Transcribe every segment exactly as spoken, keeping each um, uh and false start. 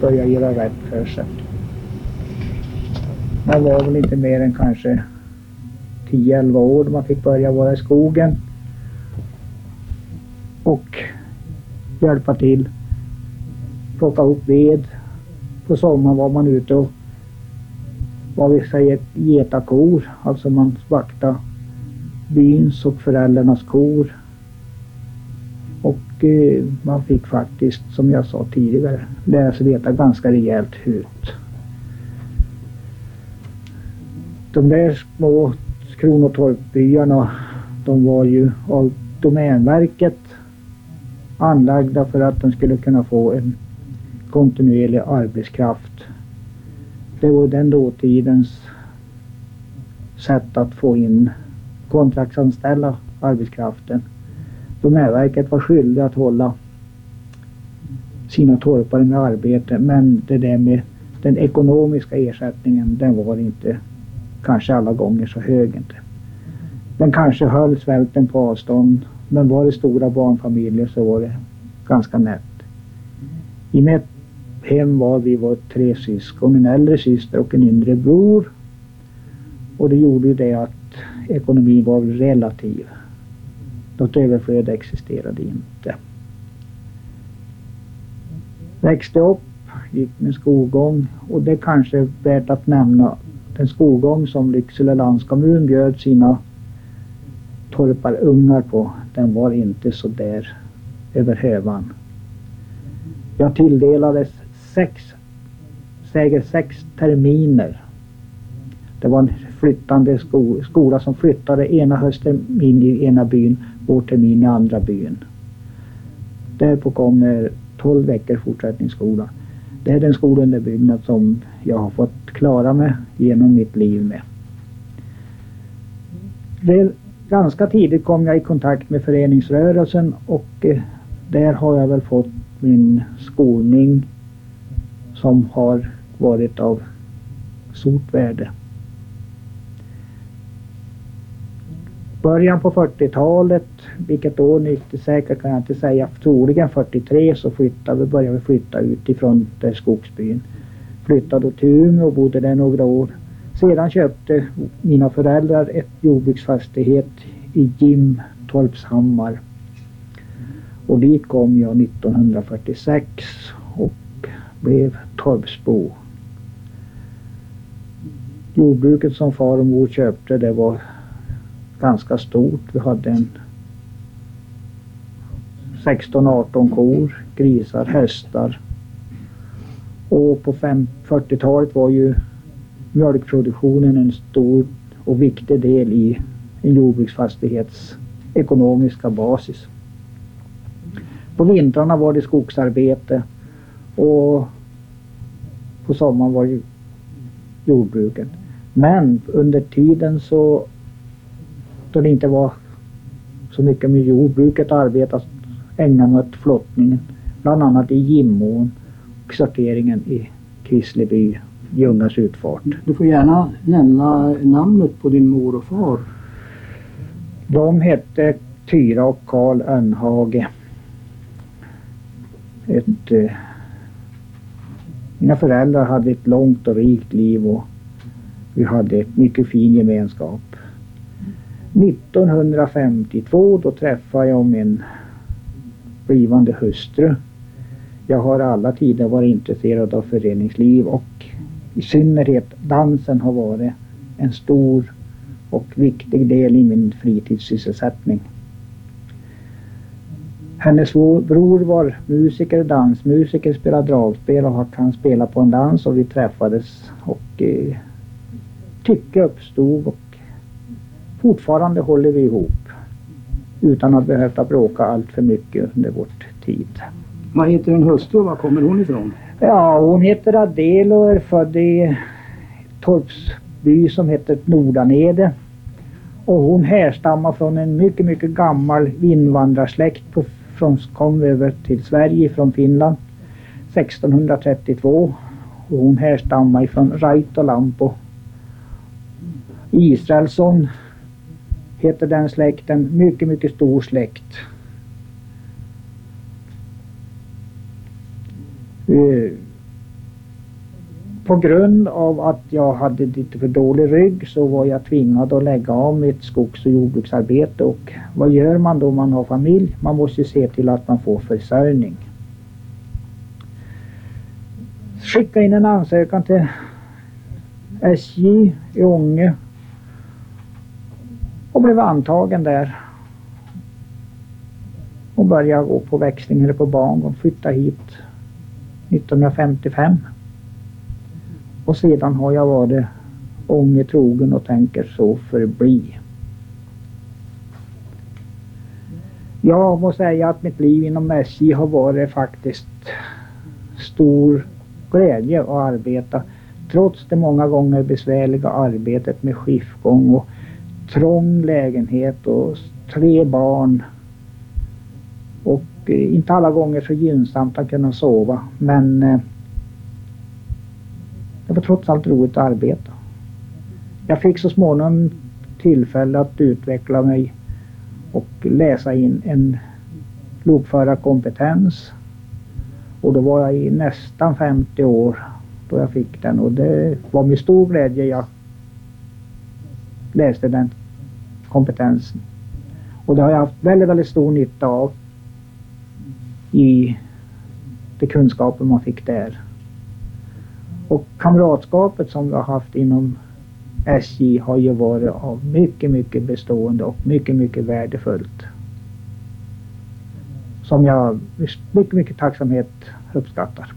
börja göra rätt för sig. Man var väl inte mer än kanske tio elva år då man fick börja vara i skogen och hjälpa till, plocka upp ved. På sommaren var man ute och vad vi säger geta kor, alltså man vaktade byns och föräldrarnas kor. Och eh, man fick faktiskt, som jag sa tidigare, lära sig veta ganska rejält hut. De där små kronotorpbyarna, de var ju av Domänverket anlagda för att de skulle kunna få en kontinuerlig arbetskraft. Det var den dåtidens sätt att få in kontraktsanställa arbetskraften. Domänverket var skyldig att hålla sina torpare med arbete, men det där med den ekonomiska ersättningen, den var inte kanske alla gånger så hög inte. Den kanske höll svälten på avstånd, men var det stora barnfamiljer så var det ganska nätt. I mitt hem var vi var tre syskon, en äldre syster och en yngre bror. Och det gjorde ju det att ekonomin var relativ. Något överflöd existerade inte. Växte upp, gick med skolgång, och det kanske är värt att nämna den skolgång som Lycksele landskommun bjöd sina torparungar på. Den var inte så där över hövan. Jag tilldelades sex, säger sex terminer. Det var en flyttande sko, skola som flyttade ena hösttermin i ena byn, vårtermin i andra byn. Därpå kommer tolv veckor fortsättningsskola. Det är den skolunderbyggnad som jag har fått klara mig genom mitt liv med. Det, ganska tidigt kom jag i kontakt med föreningsrörelsen, och eh, där har jag väl fått min skolning som har varit av stort värde. Början på fyrtiotalet, vilket år nittiosex kan jag inte säga, troligen fyrtiotre, så flyttade vi, började vi flytta ut ifrån där skogsbyn. Flyttade till Umeå och bodde där några år. Sedan köpte mina föräldrar ett jordbruksfastighet i Gimtorpshammar. Och dit kom jag nittonhundrafyrtiosex och blev torpsbo. Jordbruket som far och mor köpte, det var ganska stort. Vi hade en sexton arton kor, grisar, hästar. Och på fyrtiotalet var ju mjölkproduktionen en stor och viktig del i en jordbruksfastighets ekonomiska basis. På vintrarna var det skogsarbete, och på sommaren var det jordbruket. Men under tiden så, då det inte var så mycket med jordbruket arbetat, ägnade mig åt flottningen, bland annat i Gimån och sorteringen i Kvissleby, Ljungas utfart. Du får gärna nämna namnet på din mor och far. De hette Tyra och Karl Önhage. Ett, eh, mina föräldrar hade ett långt och rikt liv, och vi hade ett mycket fin gemenskap. nittonhundrafemtiotvå då träffade jag min blivande hustru. Jag har alla tider varit intresserad av föreningsliv, och i synnerhet dansen har varit en stor och viktig del i min fritidssysselsättning. Hennes bror var musiker, dansmusiker, spelade dragspel och han spelade på en dans, och vi träffades och eh, tycke uppstod, och fortfarande håller vi ihop utan att behöva bråka allt för mycket under vårt tid. Vad heter din hustru? Var kommer hon ifrån? Ja, hon heter Adele och är född i Torpsby som heter Nordanede. Och hon härstammar från en mycket, mycket gammal invandrarsläkt på, från, kom över till Sverige från Finland sextonhundratrettiotvå. Och hon härstammar från Raitolampo. Israelsson heter den släkten, mycket, mycket stor släkt. på grund av att jag hade lite för dålig rygg så var jag tvingad att lägga av mitt skogs- och jordbruksarbete. Och vad gör man då man har familj? Man måste se till att man får försörjning. Skicka in en ansökan till S J i Ånge och blev antagen där. Och började gå på växling eller på barn och flytta hit nittonhundrafemtiofem. Och sedan har jag varit Ånge trogen och tänker så förbli. Jag måste säga att mitt liv inom S J har varit faktiskt stor glädje att arbeta. Trots det många gånger besvärliga arbetet med skiftgång och trång lägenhet och tre barn. Och eh, inte alla gånger så gynnsamt att kunna sova. Men eh, det var trots allt roligt att arbeta. Jag fick så småningom tillfälle att utveckla mig och läsa in en lokförarkompetens. Och då var jag i nästan femtio år då jag fick den. Och det var med stor glädje jag läste den kompetensen. Och det har jag haft väldigt, väldigt stor nytta av i de kunskaper man fick där. Och kamratskapet som vi har haft inom S J har ju varit av mycket, mycket bestående och mycket, mycket värdefullt. Som jag mycket, mycket tacksamhet uppskattar.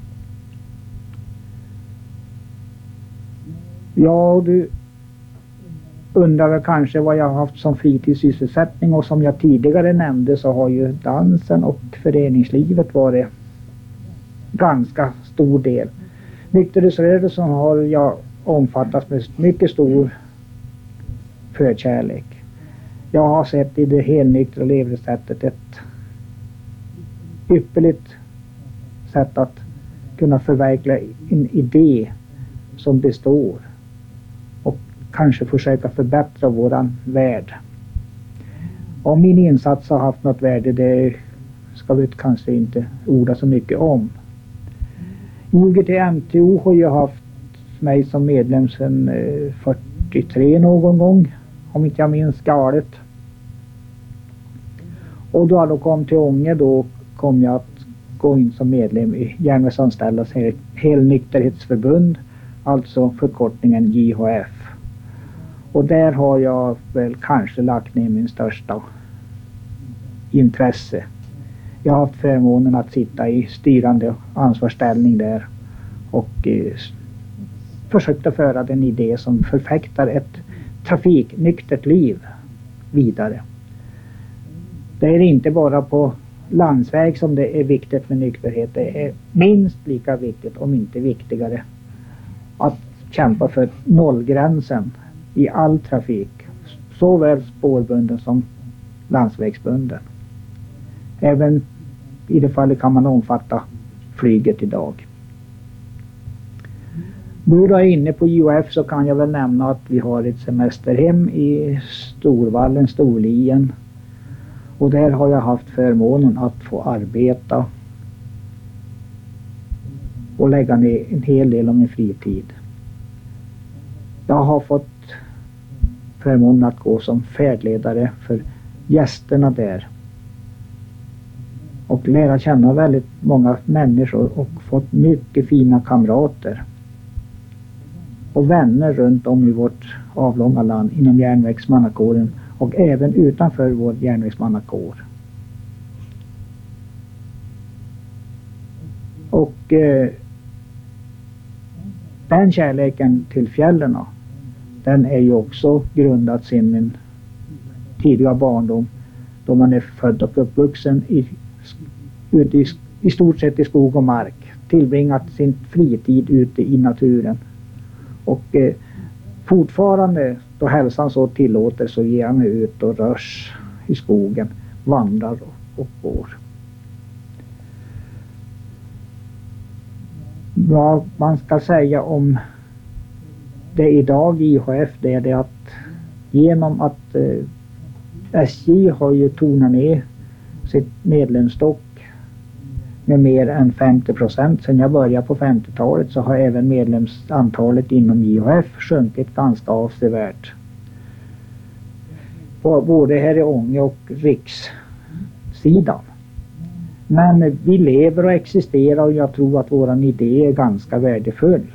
Ja, du undrar väl kanske vad jag har haft som fritidssysselsättning, och som jag tidigare nämnde så har ju dansen och föreningslivet varit ganska stor del. Nykterhetsrörelsen har jag omfattat med mycket stor förkärlek. Jag har sett i det helnyktra levnadssättet ett ypperligt sätt att kunna förverkliga en idé som består och kanske försöka förbättra våran värld. Om min insats har haft något värde, det ska vi kanske inte orda så mycket om. I G T M T O har jag haft mig som medlem sedan fyrtiotre någon gång, om inte jag minns galet. Och då jag då kom till Ånge, då kom jag att gå in som medlem i Järnvägsanställdas helnykterhetsförbund, alltså förkortningen J H F. Och där har jag väl kanske lagt ner min största intresse. Jag har haft förmånen att sitta i styrande ansvarsställning där och eh, försökt att föra den idé som förfäktar ett trafiknyktert liv vidare. Det är inte bara på landsväg som det är viktigt med nykterhet. Det är minst lika viktigt, om inte viktigare, att kämpa för nollgränsen i all trafik, såväl spårbunden som landsvägsbunden. Även i det fallet kan man omfatta flyget idag. Då jag är inne på J H F så kan jag väl nämna att vi har ett semesterhem i Storvallen, Storlien. Och där har jag haft förmånen att få arbeta och lägga ner en hel del av min fritid. Jag har fått förmånen att gå som färdledare för gästerna där. Och lära känna väldigt många människor och fått mycket fina kamrater. Och vänner runt om i vårt avlånga land inom järnvägsmannakåren och även utanför vår järnvägsmannakår. Och eh, den kärleken till fjällen, den är ju också grundad sedan min tidiga barndom, då man är född och uppvuxen i, ute i, i stort sett i skog och mark, tillbringat sin fritid ute i naturen. Och eh, fortfarande då hälsan så tillåter så ger jag mig ut och rörs i skogen, vandrar och, och går. Vad man ska säga om det idag i I H F, det är det att genom att eh, S J har ju tonat ner sitt medlemsstock med mer än femtio procent. Sedan jag började på femtiotalet så har även medlemsantalet inom I H F sjunkit ganska avsevärt. Både här i Ånge och rikssidan. Men vi lever och existerar och jag tror att våran idé är ganska värdefull.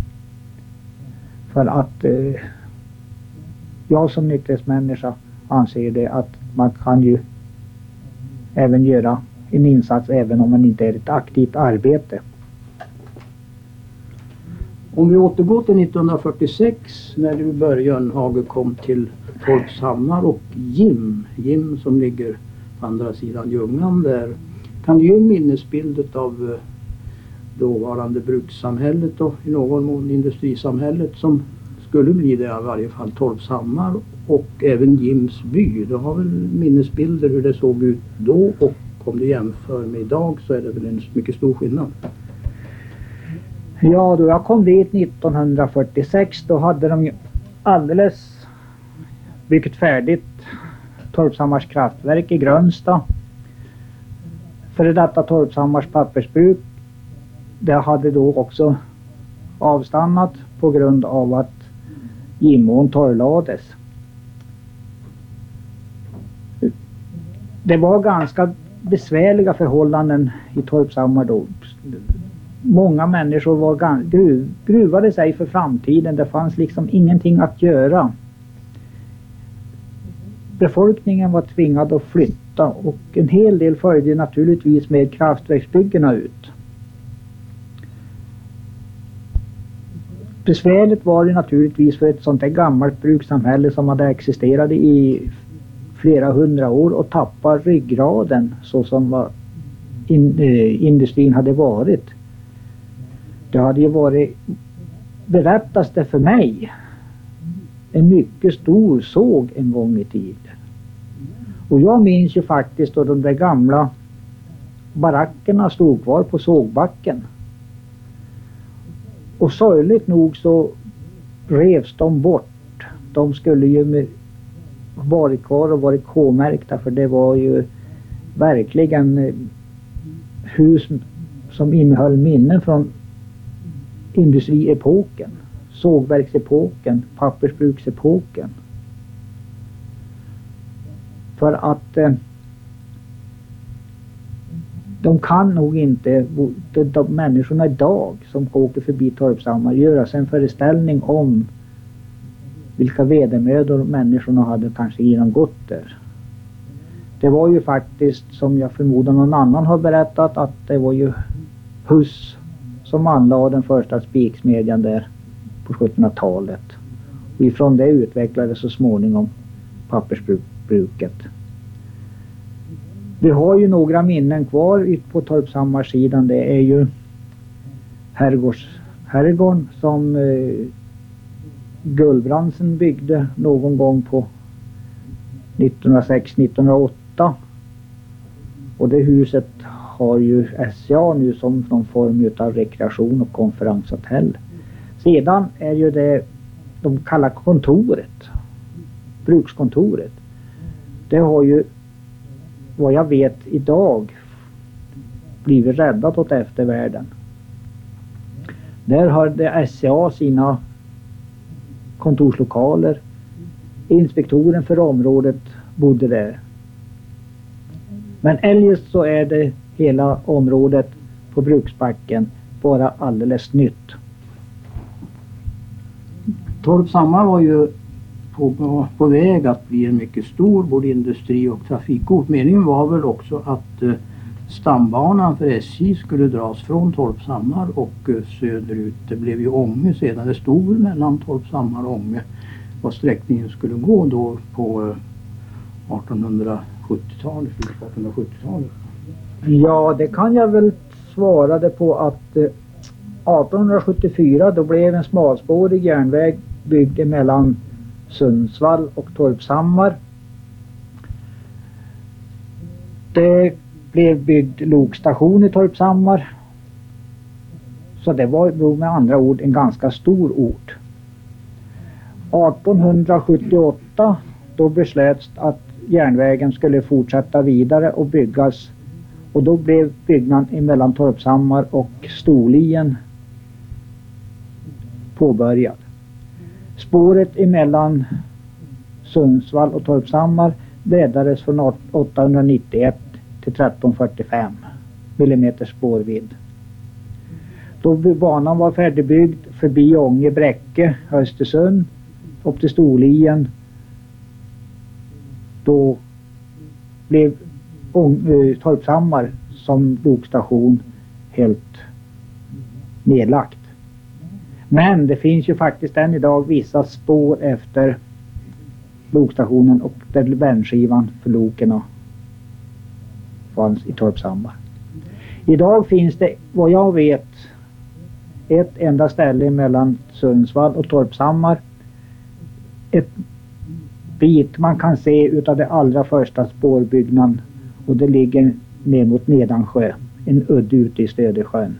För att eh, jag som nykterhetsmänniska anser det att man kan ju även göra en insats även om man inte är ett aktivt arbete. Om vi återgår till nittonhundrafyrtiosex när du Början Hage kom till Torpshammar och Gim, Gim som ligger på andra sidan Ljungan där. Kan du ge en minnesbild av dåvarande brukssamhället och i någon mån industrisamhället som skulle bli det i varje fall Torpshammar och även Gims by. Du har väl minnesbilder hur det såg ut då och om du jämför med idag så är det väl en mycket stor skillnad. Ja, då jag kom dit nittonhundrafyrtiosex då hade de ju alldeles byggt färdigt Torpshammars kraftverk i Grönsta. För detta Torpshammars pappersbruk det hade då också avstannat på grund av att Gimån torrlades. Det var ganska besvärliga förhållanden i Torpshammar då. Många människor var gru, gruvade sig för framtiden. Det fanns liksom ingenting att göra. Befolkningen var tvingad att flytta och en hel del följde naturligtvis med kraftverksbyggena ut. Besvärligt var det naturligtvis för ett sånt här gammalt brukssamhälle som hade existerat i flera hundra år och tappa ryggraden så som in, eh, industrin hade varit. Det hade ju varit, berättas det för mig, en mycket stor såg en gång i tiden. Och jag minns ju faktiskt då de där gamla barackerna stod kvar på sågbacken. Och sorgligt nog så revs de bort. De skulle ju med varit kvar och varit K-märkta för det var ju verkligen hus som innehöll minnen från industriepoken, sågverksepoken, pappersbruksepoken. För att eh, de kan nog inte, de, de människorna idag som åker förbi Torpshammar göra sig en föreställning om vilka vedermödor människorna hade kanske genomgått där. Det var ju faktiskt, som jag förmodar någon annan har berättat, att det var ju Huss som anlade den första spiksmedjan där på sjuttonhundratalet. Och ifrån det utvecklades så småningom pappersbruket. Vi har ju några minnen kvar på Torpshammarsidan. Det är ju herrgården som eh, Gullbrandsen byggde någon gång på nittonhundrasex nittonhundraåtta. Och det huset har ju S C A nu som någon form av rekreation och konferenshotell. Sedan är ju det de kallar kontoret, brukskontoret. Det har ju vad jag vet idag blivit räddat åt eftervärlden. Där har det S C A sina kontorslokaler. Inspektoren för området bodde där. Men eljest så är det hela området på Bruksbacken bara alldeles nytt. Torpshammar var ju på, på väg att bli en mycket stor både industri- och trafikort. Meningen var väl också att eh, stambanan för S J skulle dras från Torpshammar och eh, söderut. Det blev ju Ånge sedan. Det stod väl mellan Torpshammar och Ånge vad sträckningen skulle gå då på eh, artonhundrasjuttiotalet. artonhundrasjuttiotalet. Ja, det kan jag väl svara det på att eh, artonhundrasjuttiofyra då blev en smalspårig järnväg byggd mellan Sundsvall och Torpshammar. Det blev byggd lokstation i Torpshammar. Så det var med andra ord en ganska stor ort. artonhundrasjuttioåtta då beslöts att järnvägen skulle fortsätta vidare och byggas Och då blev byggnaden mellan Torpshammar och Storlien påbörjad. Spåret emellan Sundsvall och Torpshammar breddades från åttahundranittioett till tretton fyrtiofem millimeter spårvidd. Då banan var färdigbyggd förbi Ånge, Bräcke, Östersund upp till Storlien, då blev Torpshammar som lokstation helt nedlagt. Men det finns ju faktiskt än idag vissa spår efter lokstationen och där brännskivan för loken fanns i Torpshammar. Idag finns det, vad jag vet, ett enda ställe mellan Sundsvall och Torpshammar. Ett bit man kan se utav det allra första spårbyggnaden, och det ligger ner mot Nedansjö, en udde ute i Stödesjön.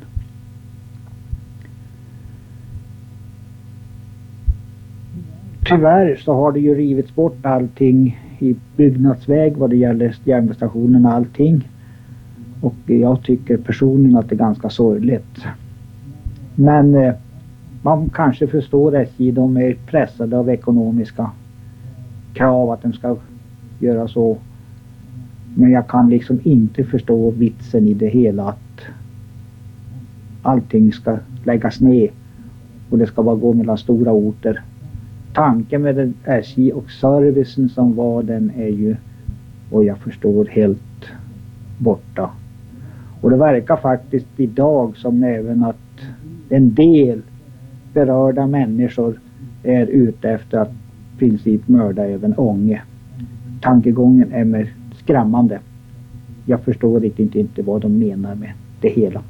Tyvärr så har det ju rivits bort allting i byggnadsväg vad det gäller järnvägsstationen och allting. Och jag tycker personligen att det är ganska sorgligt. Men eh, man kanske förstår S J, de är pressade av ekonomiska krav att de ska göra så. Men jag kan liksom inte förstå vitsen i det hela, att allting ska läggas ner och det ska bara gå mellan stora orter. Tanken med den S J och servicen som var, den är ju, och jag förstår, helt borta. Och det verkar faktiskt idag som även att en del berörda människor är ute efter att i princip mörda även Ånge. Tankegången är mer skrämmande. Jag förstår riktigt inte vad de menar med det hela.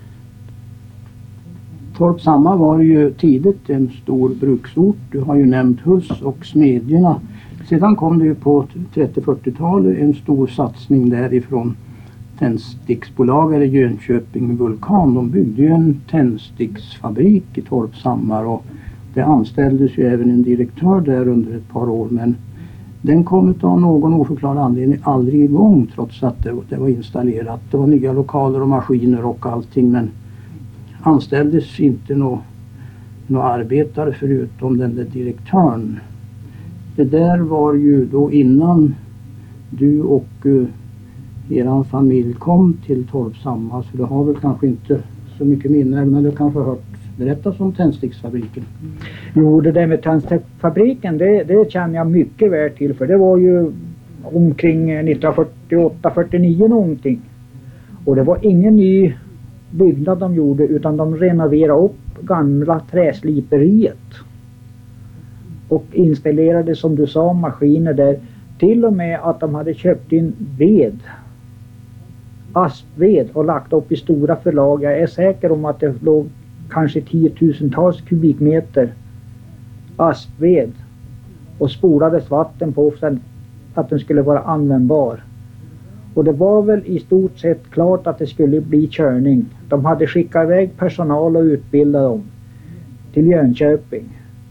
Torpshammar var ju tidigt en stor bruksort. Du har ju nämnt Huss och Smedjorna. Sedan kom det ju på trettio-fyrtiotalet en stor satsning därifrån tändsticksbolag eller Jönköping Vulkan. De byggde ju en tändsticksfabrik i Torpshammar och det anställdes ju även en direktör där under ett par år, men den kom av någon oförklarad anledning aldrig igång trots att det, det var installerat. Det var nya lokaler och maskiner och allting, men anställdes inte några nå arbetare förutom den där direktören. Det där var ju då innan du och uh, eran familj kom till Torpshammar, så du har väl kanske inte så mycket minne, men du kanske har hört berättas om tändsticksfabriken. Jo, det där med tändsticksfabriken, det, det känner jag mycket väl till, för det var ju omkring nittonhundrafyrtioåtta fyrtionio någonting. Och det var ingen ny byggnad de gjorde, utan de renoverade upp gamla träsliperiet och installerade, som du sa, maskiner där. Till och med att de hade köpt in ved, aspved, och lagt upp i stora förlag. Jag är säker om att det låg kanske tiotusentals kubikmeter aspved och spolades vatten på för att den skulle vara användbar. Och det var väl i stort sett klart att det skulle bli körning. De hade skickat iväg personal och utbildat dem till Jönköping.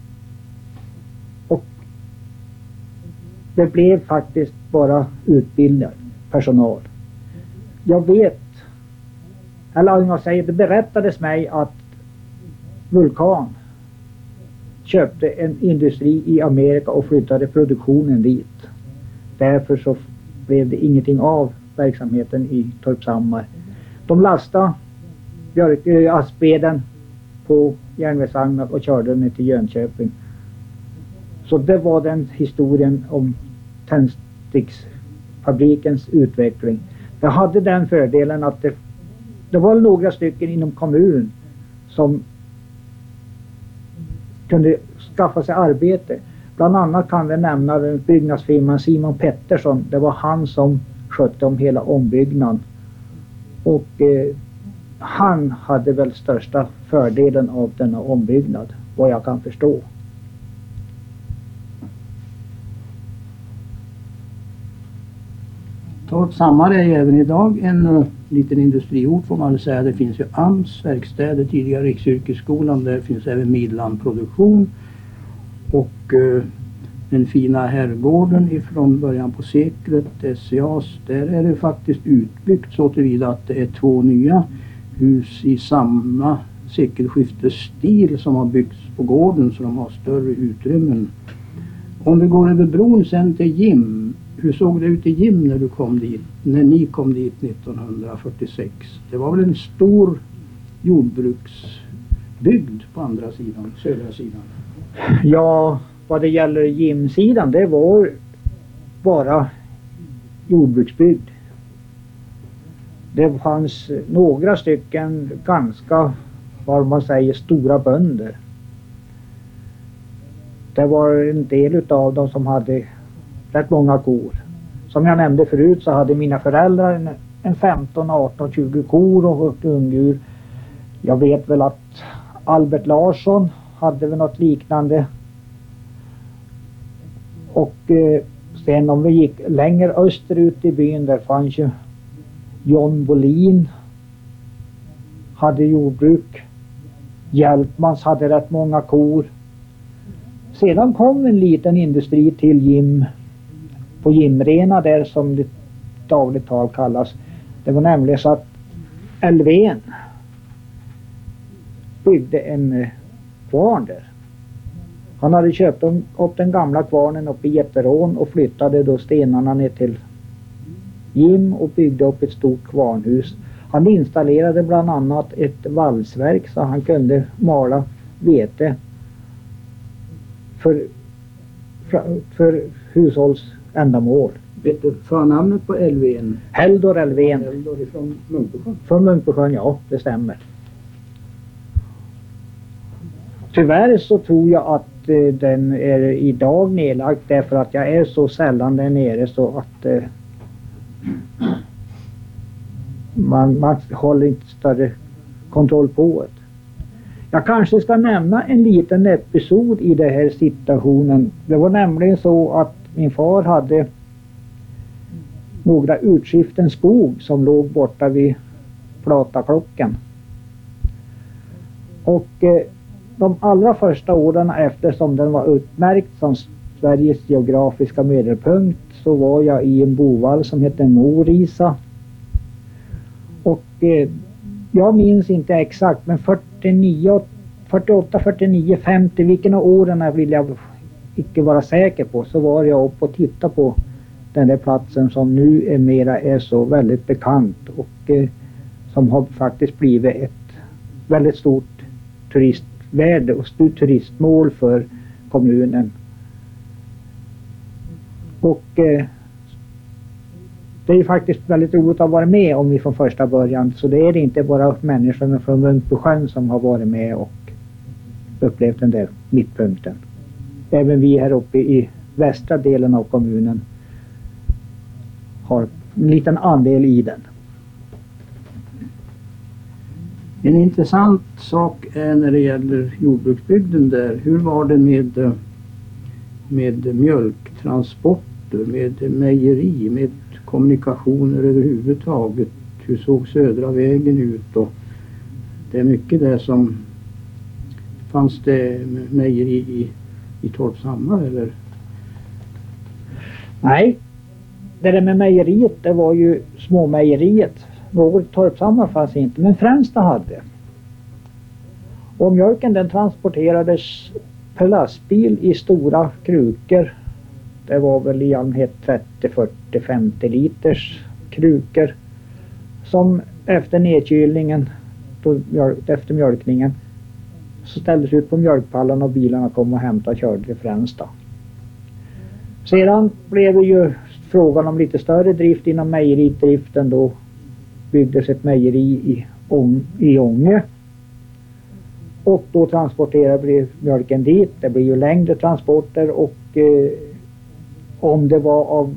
Och det blev faktiskt bara utbildad personal. Jag vet, eller om jag säger, det berättades mig att Vulkan köpte en industri i Amerika och flyttade produktionen dit. Därför så blev det ingenting av verksamheten i Torpshammar. De lastade björk, äh, aspveden på järnvägsvagnar och körde den till Jönköping. Så det var den historien om tändsticksfabrikens utveckling. Jag hade den fördelen att det, det var några stycken inom kommun som kunde skaffa sig arbete. Bland annat kan vi nämna byggnadsfirman Simon Pettersson. Det var han som skötte om hela ombyggnaden. Och eh, han hade väl största fördelen av denna ombyggnad, vad jag kan förstå. Torpshammar är även idag en uh, liten industriort, får man väl säga. Det finns ju A M S verkstäder, tidigare Riksyrkesskolan, där finns även Midland produktion. Och uh, den fina herrgården ifrån början på seklet, S C A:s, där är det faktiskt utbyggt så tillvida att det är två nya hus i samma sekelskiftesstil som har byggts på gården, så de har större utrymmen. Om vi går över bron sen till Gim, hur såg det ut i Gim när du kom dit, när ni kom dit nittonhundrafyrtiosex? Det var väl en stor jordbruksbygd på andra sidan, södra sidan? Ja, vad det gäller Gimsidan, det var bara jordbruksbygd. Det fanns några stycken ganska, vad man säger, stora bönder. Det var en del utav dem som hade rätt många kor. Som jag nämnde förut så hade mina föräldrar en, en femton, arton, tjugo kor och ungdjur. Jag vet väl att Albert Larsson hade väl något liknande. Och eh, sen om vi gick längre österut i byn, där fanns ju John Bolin hade jordbruk. Hjälpmans hade rätt många kor. Sedan kom en liten industri till Gim, på Gimrena där som det dagligt tal kallas. Det var nämligen så att Elfven byggde en eh, kvarn där. Han hade köpt upp den gamla kvarnen uppe i Jätterån och flyttade då stenarna ner till Gim och byggde upp ett stort kvarnhus. Han installerade bland annat ett valsverk så han kunde mala vete för, för, för hushållsändamål. Vet du förnamnet på Elfven? Heldor Elfven. Heldor ifrån Munkbysjön? Från Munkbysjön, ja, det stämmer. Tyvärr så tror jag att eh, den är idag nedlagd därför att jag är så sällan där nere så att eh, man, man håller inte större kontroll på det. Jag kanske ska nämna en liten episod i den här situationen. Det var nämligen så att min far hade några utskiften skog som låg borta vid Plataklockan. Och eh, de allra första åren eftersom den var utmärkt som Sveriges geografiska medelpunkt så var jag i en bovall som heter Norisa. Och eh, jag minns inte exakt men fyrtionio, fyrtioåtta, fyrtionio, femtio, vilken av åren vill jag inte vara säker på, så var jag upp och tittade på den där platsen som nu är mera är så väldigt bekant och eh, som har faktiskt blivit ett väldigt stort turistvärde och stort turistmål för kommunen. Och eh, det är faktiskt väldigt roligt att vara med om vi från första början, så det är inte bara människorna från Munkbysjön som har varit med och upplevt den där mittpunkten. Även vi här uppe i västra delen av kommunen har en liten andel i den. En intressant sak är när det gäller jordbruksbygden där. Hur var det med, med mjölktransporter, med mejeri, med kommunikationer överhuvudtaget? Hur såg södra vägen ut? Och det är mycket där som... Fanns det mejeri i, i Torpshammar eller? Nej, det där med mejeriet, det var ju småmejeriet. Något Torpshammar fanns inte, men Fränsta hade. Och mjölken den transporterades per lastbil i stora krukor. Det var väl i allmänhet trettio, fyrtio, femtio liters krukor. Som efter nedkylningen, då, efter mjölkningen, så ställdes ut på mjölkpallen och bilarna kom och hämtade och körde till Fränsta. Sedan blev det ju frågan om lite större drift inom mejeridriften. Då byggdes ett mejeri i, Ång, i Ånge. Och då transporterade vi mjölken dit. Det blir ju längre transporter och eh, om det var av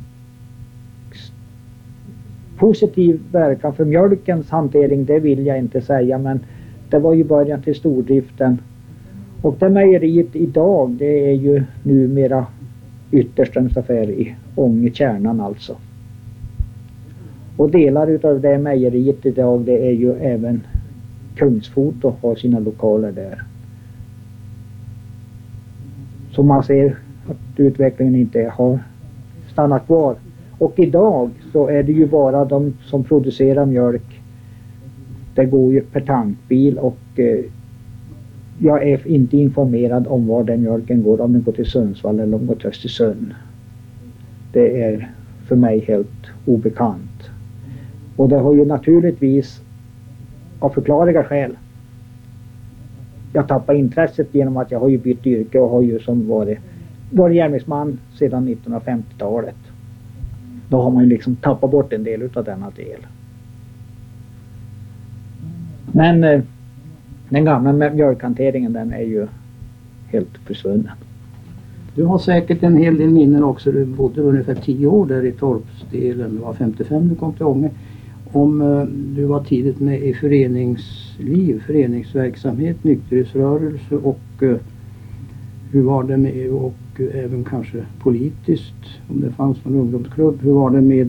positiv verkan för mjölkens hantering, det vill jag inte säga, men det var ju början till stordriften. Och det mejeriet idag, det är ju numera Ytterströms affär i Ånge kärnan alltså. Och delar utav det mejeriet idag, det är ju även Kungsfot och har sina lokaler där. Så man ser att utvecklingen inte har stannat kvar. Och idag så är det ju bara de som producerar mjölk. Det går ju per tankbil och eh, jag är inte informerad om var den mjölken går, om den går till Sundsvall eller om den går till Östersund. Det är för mig helt obekant. Och det har ju naturligtvis av förklarliga skäl jag tappar intresset genom att jag har ju bytt yrke och har ju som varit, varit järnvägsman sedan nittonhundrafemtiotalet. Då har man ju liksom tappat bort en del utav denna del. Men eh, den gamla mjölkhanteringen, den är ju helt försvunnen. Du har säkert en hel del minnen också. Du bodde ungefär tio år där i Torpsdelen. Du var femtiofem, du kom till Ånge. Om eh, du var tidigt med i föreningsliv, föreningsverksamhet, nykterhetsrörelse och eh, hur var det med, och eh, även kanske politiskt, om det fanns någon ungdomsklubb, hur var det med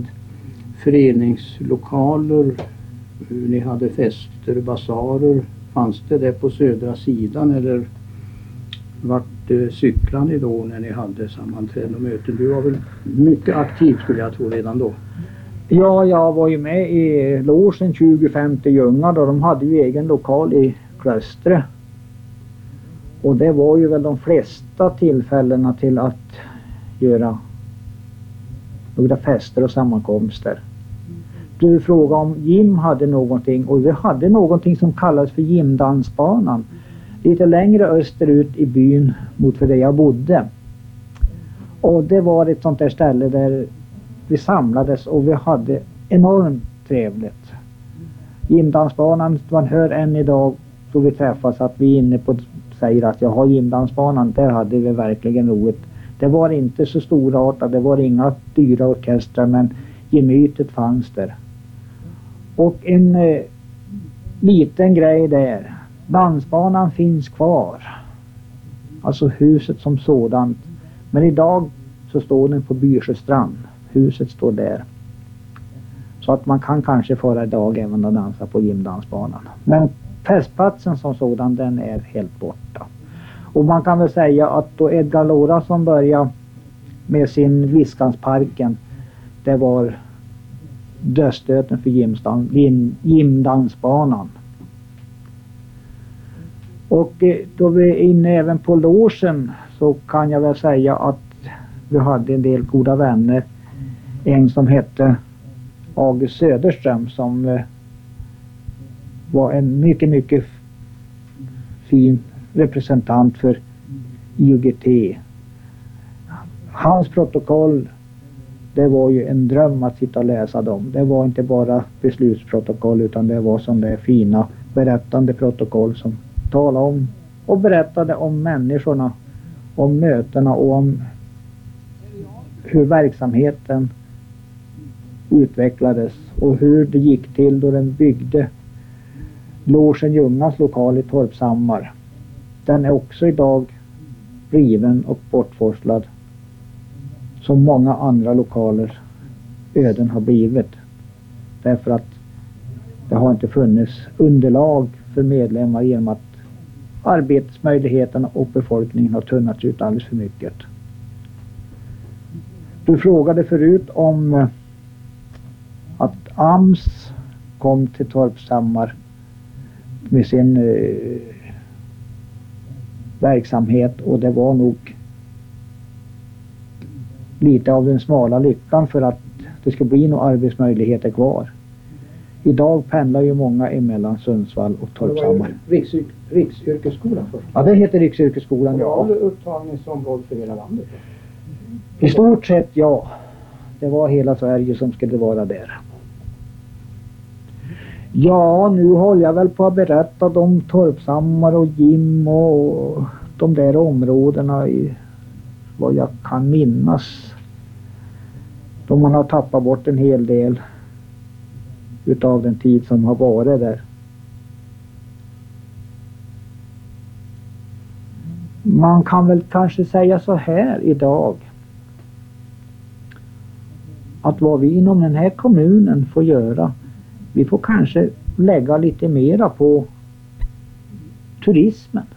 föreningslokaler, hur ni hade fester, basarer, fanns det det på södra sidan eller vart eh, cyklar ni då när ni hade sammanträden och möten? Du var väl mycket aktiv skulle jag tro redan då. Ja, jag var ju med i logen tjugofem till Ljunga då. De hade ju egen lokal i Klöstre. Och det var ju väl de flesta tillfällena till att göra några fester och sammankomster. Du frågade om Jim hade någonting, och vi hade någonting som kallas för Jimdansbanan. Lite längre österut i byn mot för där jag bodde. Och det var ett sånt där ställe där vi samlades och vi hade enormt trevligt. Jimdansbanan, man hör än idag då vi träffas att vi är inne på säger att jag har Jimdansbanan, där hade vi verkligen roligt. Det var inte så storartat, det var inga dyra orkestrar, men gemytet fanns där. Och en eh, liten grej där, dansbanan finns kvar. Alltså huset som sådant. Men idag så står den på Byrsjöstrand. Huset står där. Så att man kan kanske föra idag även att dansa på Jimdansbanan. Men festplatsen som sådan, den är helt borta. Och man kan väl säga att då Edgar Lora som började med sin Viskansparken, det var dödsstöten för Jimstan, Jim, Jimdansbanan. Och eh, då vi är inne även på logen så kan jag väl säga att vi hade en del goda vänner. En som hette August Söderström som eh, var en mycket mycket fin representant för I O G T. Hans protokoll, det var ju en dröm att sitta och läsa dem. Det var inte bara beslutsprotokoll utan det var som det fina berättande protokoll som talade om och berättade om människorna, om mötena och om hur verksamheten utvecklades och hur det gick till då den byggde logen Ljungas lokal i Torpshammar. Den är också idag riven och bortforslad som många andra lokaler öden har blivit. Därför att det har inte funnits underlag för medlemmar genom att arbetsmöjligheterna och befolkningen har tunnats ut alldeles för mycket. Du frågade förut om att A M S kom till Torpshammar med sin eh, verksamhet, och det var nog lite av den smala lyckan för att det ska bli några arbetsmöjligheter kvar. Idag pendlar ju många emellan Sundsvall och Torpshammar. Riksyrk, Riksyrkesskolan först. Ja, det heter Riksyrkesskolan, ja. Var det upptagningsområde för hela landet? I stort sett ja. Det var hela Sverige som skulle vara där. Ja, nu håller jag väl på att berätta om Torpshammar och Jim och de där områdena i vad jag kan minnas. Då man har tappat bort en hel del utav den tid som har varit där. Man kan väl kanske säga så här idag, att vad vi inom den här kommunen får göra, vi får kanske lägga lite mera på turismen.